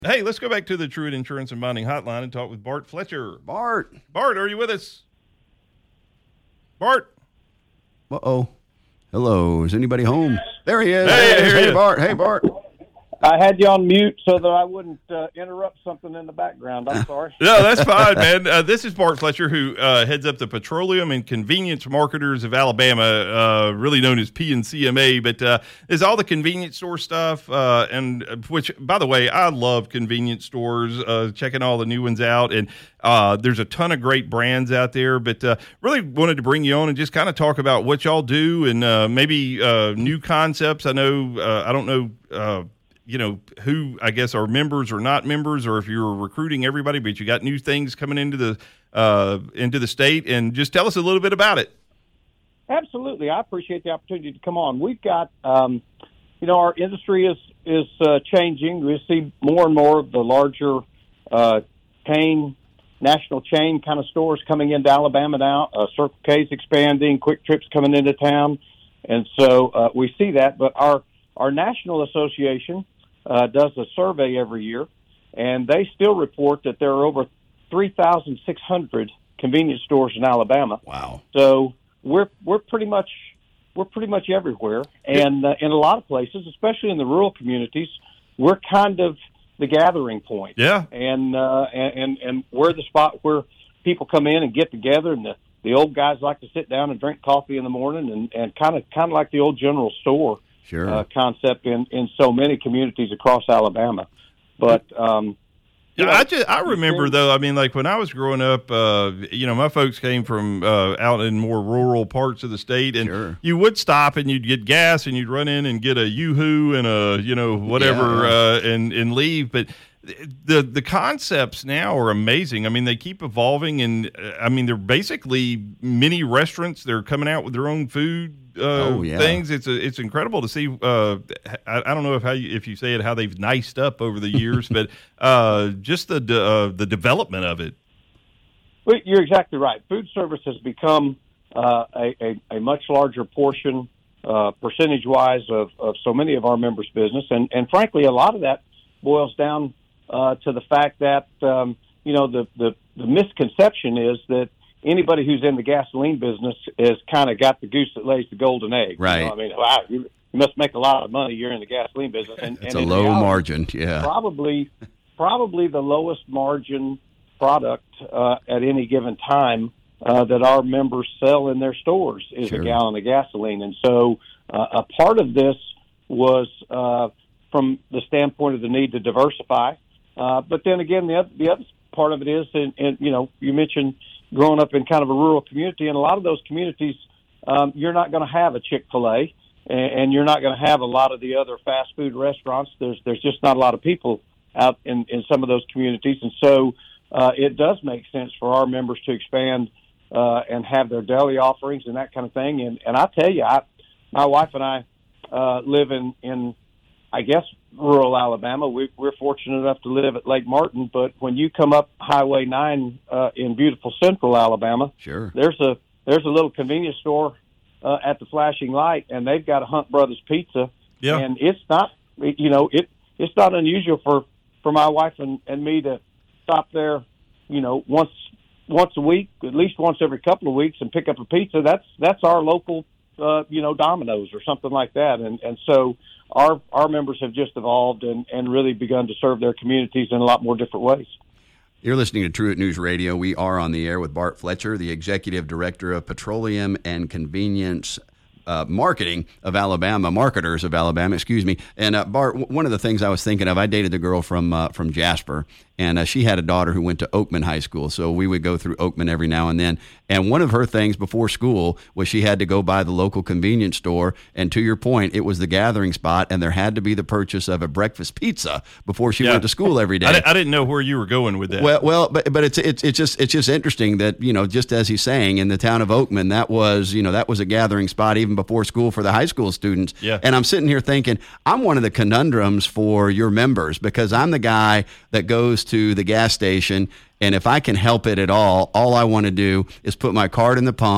Hey, let's go back to the Truett Insurance and Bonding Hotline and talk with Bart Fletcher. Bart, are you with us? Bart? Uh-oh. Hello, is anybody home? There he is. Hey, Bart. Hey, Bart. I had you on mute so that I wouldn't interrupt something in the background. I'm sorry. No, that's fine, man. This is Bart Fletcher, who heads up the Petroleum and Convenience Marketers of Alabama, really known as PNCMA. But there's all the convenience store stuff, and which, by the way, I love convenience stores, checking all the new ones out. And there's a ton of great brands out there. But really wanted to bring you on and just kind of talk about what y'all do and maybe new concepts. I know, I don't know, who I guess are members or not members, or if you're recruiting everybody, but you got new things coming into the state, and just tell us a little bit about it. Absolutely. I appreciate the opportunity to come on. We've got, our industry is changing. We see more and more of the larger national chain kind of stores coming into Alabama now. Circle K's expanding, Quick Trip's coming into town. And so we see that, but our national association does a survey every year, and they still report that there are over 3,600 convenience stores in Alabama. Wow! So we're pretty much everywhere, and in a lot of places, especially in the rural communities, we're kind of the gathering point. Yeah, and we're the spot where people come in and get together, and the old guys like to sit down and drink coffee in the morning, and kind of like the old general store. Sure. Concept in so many communities across Alabama. But I remember though. I mean, like when I was growing up, my folks came from out in more rural parts of the state, and sure. You would stop and you'd get gas and you'd run in and get a Yoo-hoo and a whatever and leave. But the concepts now are amazing. I mean, they keep evolving, and I mean, they're basically mini restaurants. They're coming out with their own food. Things. It's incredible to see. I don't know if you say it how they've niced up over the years, but just the development of it. Well, you're exactly right. Food service has become a much larger portion, percentage wise, of so many of our members' business, and frankly, a lot of that boils down to the fact that the misconception is that anybody who's in the gasoline business has kind of got the goose that lays the golden egg. Right. I mean, wow, you must make a lot of money. You're in the gasoline business. It's a low margin, yeah. Probably the lowest margin product at any given time that our members sell in their stores is sure. a gallon of gasoline. And so a part of this was from the standpoint of the need to diversify. But then again, the other part of it is, and you mentioned growing up in kind of a rural community, and a lot of those communities, you're not going to have a Chick-fil-A, and you're not going to have a lot of the other fast food restaurants. There's just not a lot of people out in some of those communities, and so it does make sense for our members to expand and have their deli offerings and that kind of thing. And I tell you, my wife and I live in I guess, rural Alabama. We're fortunate enough to live at Lake Martin, but when you come up Highway 9 in beautiful central Alabama, sure, there's a little convenience store at the flashing light, and they've got a Hunt Brothers Pizza. Yeah. And it's not, it's not unusual for my wife and me to stop there, once a week, at least once every couple of weeks, and pick up a pizza. That's our local, Domino's or something like that. And so our members have just evolved and really begun to serve their communities in a lot more different ways. You're listening to Truett News Radio. We are on the air with Bart Fletcher, the Executive Director of Petroleum and Convenience Marketers of Alabama. And Bart, one of the things I was thinking of, I dated a girl from Jasper, and she had a daughter who went to Oakman High School, so we would go through Oakman every now and then. And one of her things before school was she had to go by the local convenience store, and to your point, it was the gathering spot, and there had to be the purchase of a breakfast pizza before she went to school every day. I didn't know where you were going with that. Well, but it's just interesting that, just as he's saying, in the town of Oakman, that was a gathering spot even before school for the high school students. Yeah. And I'm sitting here thinking, I'm one of the conundrums for your members, because I'm the guy that goes to the gas station, and if I can help it at all I want to do is put my card in the pump,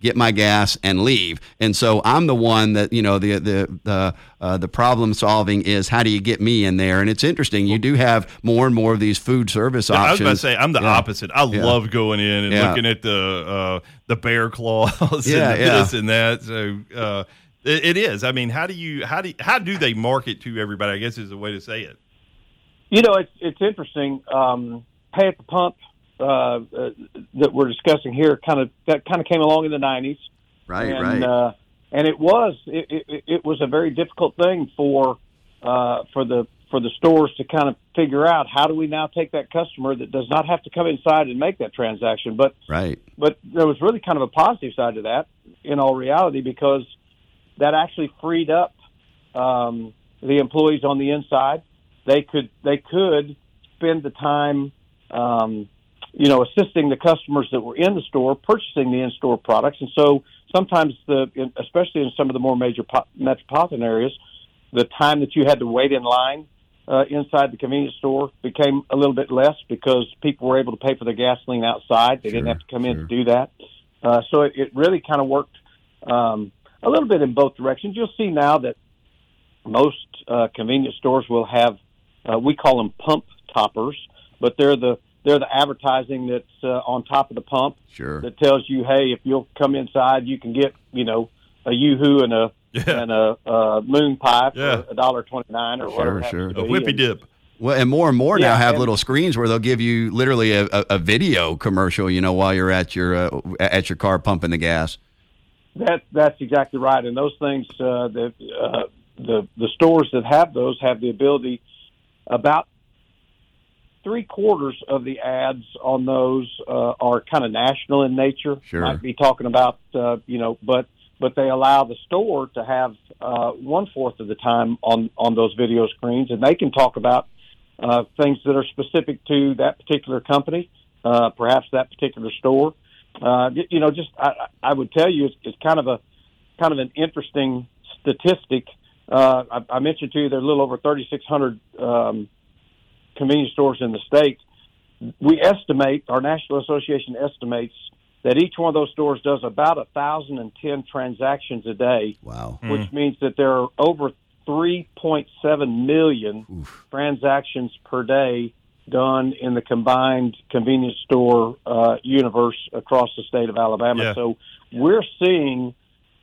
get my gas, and leave. And so I'm the one that, the problem solving is how do you get me in there? And it's interesting. You do have more and more of these food service options. I was about to say, I'm the opposite. I love going in and looking at the bear claws and this and that. So it is. I mean, how do they market to everybody, I guess is a way to say it. It's interesting. Pay at the pump that we're discussing here kind of came along in the 90s. Right. And it was a very difficult thing for the stores to kind of figure out, how do we now take that customer that does not have to come inside and make that transaction. But there was really kind of a positive side to that in all reality, because that actually freed up the employees on the inside. They could spend the time assisting the customers that were in the store, purchasing the in-store products. And so sometimes, especially in some of the more major metropolitan areas, the time that you had to wait in line inside the convenience store became a little bit less, because people were able to pay for their gasoline outside. They didn't have to come in to do that. So it really kind of worked a little bit in both directions. You'll see now that most convenience stores will have, we call them pump toppers, but they're the advertising that's on top of the pump that tells you, hey, if you'll come inside, you can get a Yoo-hoo and a moon pie for $1.29 or whatever. A whippy dip. Well, and more now have little screens where they'll give you literally a video commercial, while you're at your car pumping the gas. That's exactly right. And those things, the stores that have those have the ability, about 3/4 of the ads on those are kind of national in nature. Might be talking about, but they allow the store to have 1/4 of the time on those video screens, and they can talk about things that are specific to that particular company, perhaps that particular store. I would tell you, it's kind of an interesting statistic. I mentioned to you there are a little over 3,600 convenience stores in the state. We estimate, our National Association estimates, that each one of those stores does about 1,010 transactions a day. Wow. Which means that there are over 3.7 million transactions per day done in the combined convenience store universe across the state of Alabama. Yeah. So we're seeing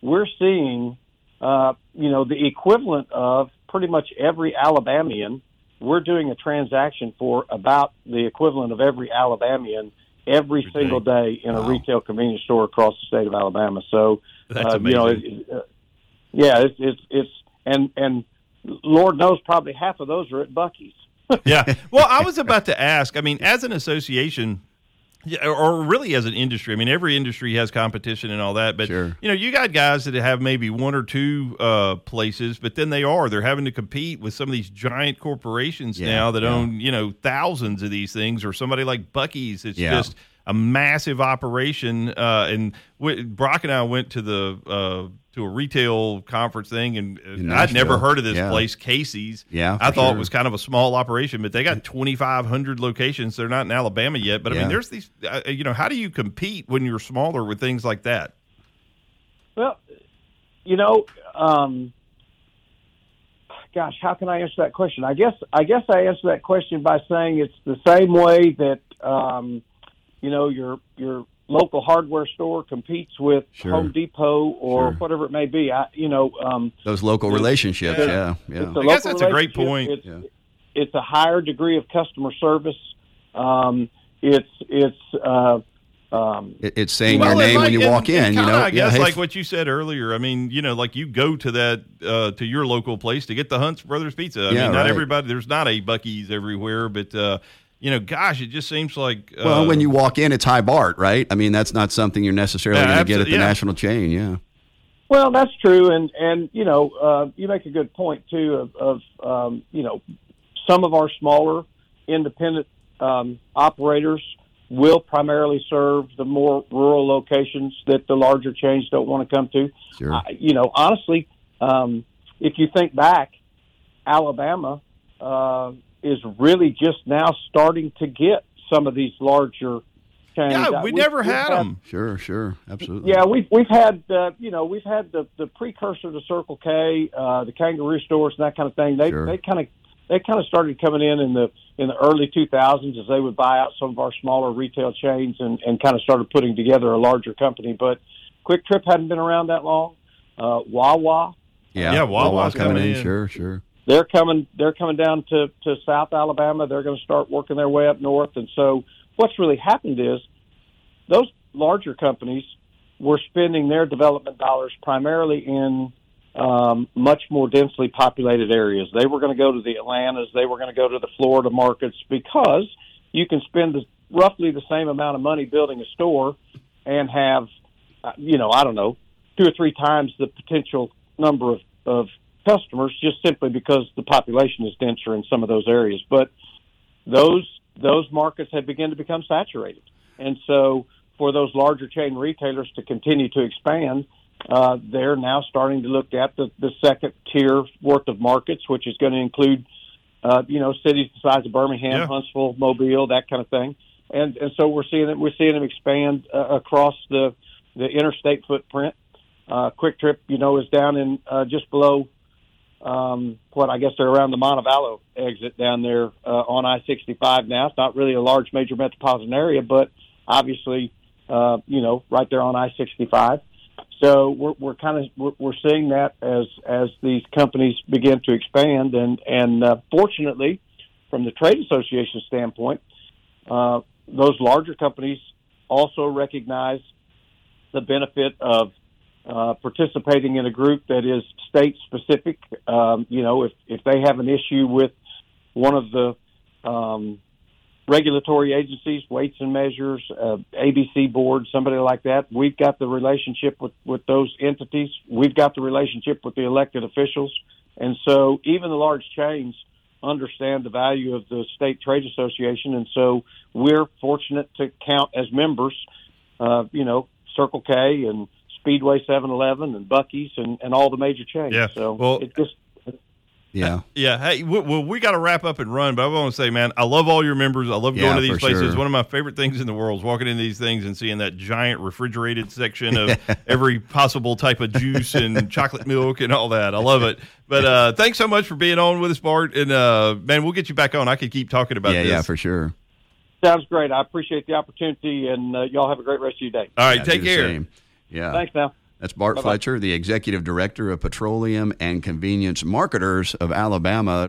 the equivalent of pretty much every Alabamian. We're doing a transaction for about the equivalent of every Alabamian every single day in a retail convenience store across the state of Alabama. So that's amazing. It's and Lord knows probably half of those are at Buc-ee's. Yeah. Well, I was about to ask, I mean, as an association, or really as an industry, I mean, every industry has competition and all that, but you got guys that have maybe one or two places, but then they're having to compete with some of these giant corporations now that own, thousands of these things, or somebody like Buc-ee's. It's just a massive operation. And Brock and I went to to a retail conference thing, and I'd never heard of this place, Casey's. I thought it was kind of a small operation, but they got 2,500 locations. They're not in Alabama yet, but I mean, there's these. How do you compete when you're smaller with things like that? Well, gosh, how can I answer that question? I guess I answer that question by saying it's the same way that your local hardware store competes with Home Depot or whatever it may be. Those local relationships. I guess that's a great point. It's a higher degree of customer service. It's saying your name when you walk in. I guess like what you said earlier. I mean, like you go to that to your local place to get the Hunt's Brothers Pizza. I mean, not everybody. There's not a Buc-ee's everywhere, but gosh, it just seems like. Well, when you walk in, it's High Bart, right? I mean, that's not something you're necessarily going to get at the national chain. Yeah. Well, that's true, and you make a good point too of some of our smaller independent operators will primarily serve the more rural locations that the larger chains don't want to come to. Sure. Honestly, if you think back, Alabama is really just now starting to get some of these larger chains. Yeah, we never had them. Sure, absolutely. Yeah, we've had we've had the precursor to Circle K, the Kangaroo stores and that kind of thing. They kind of started coming in the early 2000s as they would buy out some of our smaller retail chains and kind of started putting together a larger company. But Quick Trip hadn't been around that long. Wawa. Yeah, Wawa's coming in. in. Sure. They're coming down to South Alabama. They're going to start working their way up north. And so what's really happened is those larger companies were spending their development dollars primarily in much more densely populated areas. They were going to go to the Atlantas. They were going to go to the Florida markets because you can spend roughly the same amount of money building a store and have, 2 or 3 times the potential number of customers just simply because the population is denser in some of those areas. But those markets have begun to become saturated. And so for those larger chain retailers to continue to expand, they're now starting to look at the second tier worth of markets, which is going to include, cities the size of Birmingham, Huntsville, Mobile, that kind of thing. And so we're seeing them expand across the interstate footprint. Quick Trip, is down in just below I guess they're around the Montevallo exit down there on I-65 now. It's not really a large major metropolitan area, but obviously, right there on I-65. So we're seeing that as these companies begin to expand, and fortunately, from the trade association standpoint, those larger companies also recognize the benefit of participating in a group that is state specific. If they have an issue with one of the regulatory agencies, weights and measures, ABC board, somebody like that, we've got the relationship with those entities. We've got the relationship with the elected officials. And so even the large chains understand the value of the state trade association. And so we're fortunate to count as members, Circle K and Speedway 7-Eleven and Buc-ee's and all the major chains. Yeah. So it just... Yeah. Hey, we got to wrap up and run, but I want to say, man, I love all your members. I love going to these places. Sure. One of my favorite things in the world is walking into these things and seeing that giant refrigerated section of every possible type of juice and chocolate milk and all that. I love it. But thanks so much for being on with us, Bart. And, man, we'll get you back on. I could keep talking about this. Yeah, for sure. Sounds great. I appreciate the opportunity, and y'all have a great rest of your day. All right, take care. Same. Yeah. Thanks, now. That's Bart Bye-bye. Fletcher, the Executive Director of Petroleum and Convenience Marketers of Alabama.